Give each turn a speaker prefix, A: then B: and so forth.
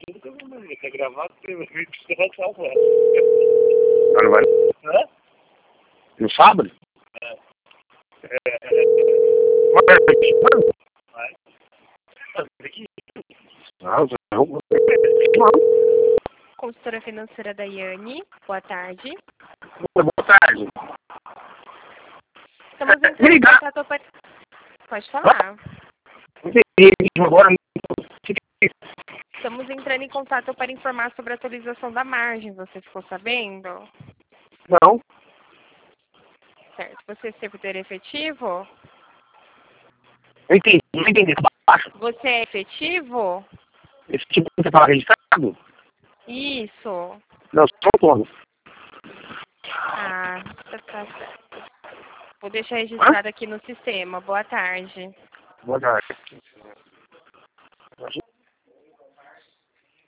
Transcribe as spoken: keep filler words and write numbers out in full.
A: tudo que eu não lembro. Tá gravado, você vai precisar salvar.
B: Não, não vai.
A: Hã?
B: No sábado?
A: É.
B: Vai.
A: Vai. Aqui.
B: Não, não.
C: Consultora financeira Daiane, boa tarde.
B: Boa tarde.
C: Estamos entrando em contato para... Pode falar.
B: Agora.
C: Estamos entrando em contato para informar sobre a atualização da margem. Você ficou sabendo?
B: Não.
C: Certo. Você é servidor efetivo?
B: Eu entendi, não entendi.
C: Você é efetivo?
B: Esse tipo que você fala registrado?
C: Isso.
B: Não, sou autônomo.
C: Ah, tá, tá certo. Vou deixar registrado aqui no sistema. Boa tarde.
B: Boa tarde.